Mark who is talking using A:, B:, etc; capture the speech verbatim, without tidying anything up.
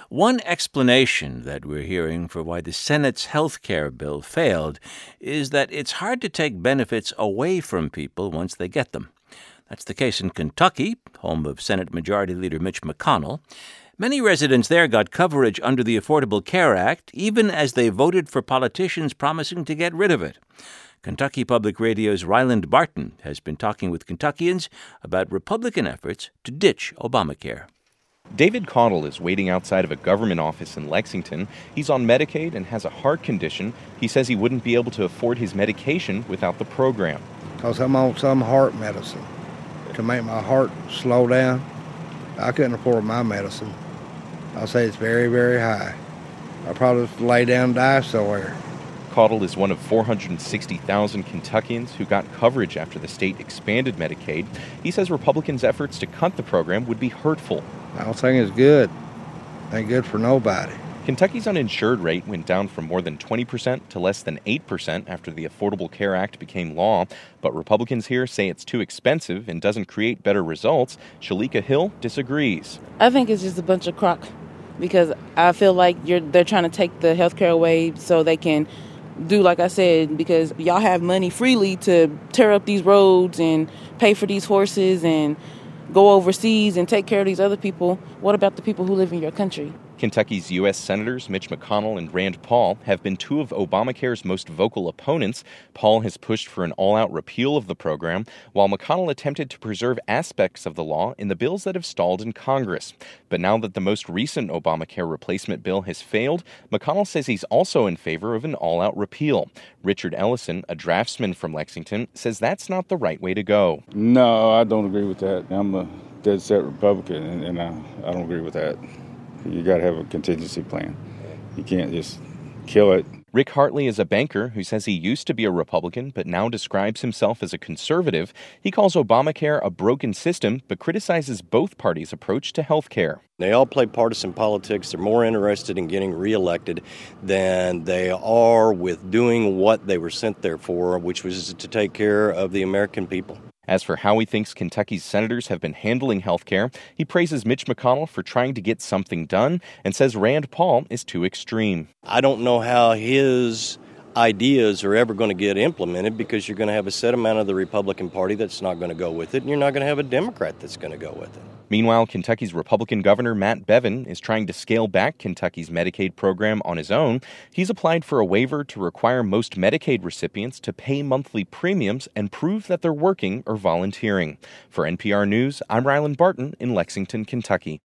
A: One explanation that we're hearing for why the Senate's health care bill failed is that it's hard to take benefits away from people once they get them. That's the case in Kentucky, home of Senate Majority Leader Mitch McConnell. Many residents there got coverage under the Affordable Care Act, even as they voted for politicians promising to get rid of it. Kentucky Public Radio's Ryland Barton has been talking with Kentuckians about Republican efforts to ditch Obamacare.
B: David Caudle is waiting outside of a government office in Lexington. He's on Medicaid and has a heart condition. He says he wouldn't be able to afford his medication without the program.
C: Because I'm on some heart medicine to make my heart slow down. I couldn't afford my medicine. I'll say it's very, very high. I'll probably lay down and die somewhere.
B: Caudle is one of four hundred sixty thousand Kentuckians who got coverage after the state expanded Medicaid. He says Republicans' efforts to cut the program would be hurtful.
C: I don't think it's good. Ain't good for nobody.
B: Kentucky's uninsured rate went down from more than twenty percent to less than eight percent after the Affordable Care Act became law. But Republicans here say it's too expensive and doesn't create better results. Shalika Hill disagrees.
D: I think it's just a bunch of crock because I feel like you're they're trying to take the health care away so they can do, like I said, because y'all have money freely to tear up these roads and pay for these horses and go overseas and take care of these other people. What about the people who live in your country?
B: Kentucky's U S Senators Mitch McConnell and Rand Paul have been two of Obamacare's most vocal opponents. Paul has pushed for an all-out repeal of the program, while McConnell attempted to preserve aspects of the law in the bills that have stalled in Congress. But now that the most recent Obamacare replacement bill has failed, McConnell says he's also in favor of an all-out repeal. Richard Ellison, a draftsman from Lexington, says that's not the right way to go.
E: No, I don't agree with that. I'm a dead-set Republican, and, and I, I don't agree with that. You got to have a contingency plan. You can't just kill it.
B: Rick Hartley is a banker who says he used to be a Republican but now describes himself as a conservative. He calls Obamacare a broken system but criticizes both parties' approach to health care.
F: They all play partisan politics. They're more interested in getting reelected than they are with doing what they were sent there for, which was to take care of the American people.
B: As for how he thinks Kentucky's senators have been handling health care, he praises Mitch McConnell for trying to get something done and says Rand Paul is too extreme.
F: I don't know how his ideas are ever going to get implemented because you're going to have a set amount of the Republican Party that's not going to go with it, and you're not going to have a Democrat that's going to go with it.
B: Meanwhile, Kentucky's Republican Governor Matt Bevin is trying to scale back Kentucky's Medicaid program on his own. He's applied for a waiver to require most Medicaid recipients to pay monthly premiums and prove that they're working or volunteering. For N P R News, I'm Ryland Barton in Lexington, Kentucky.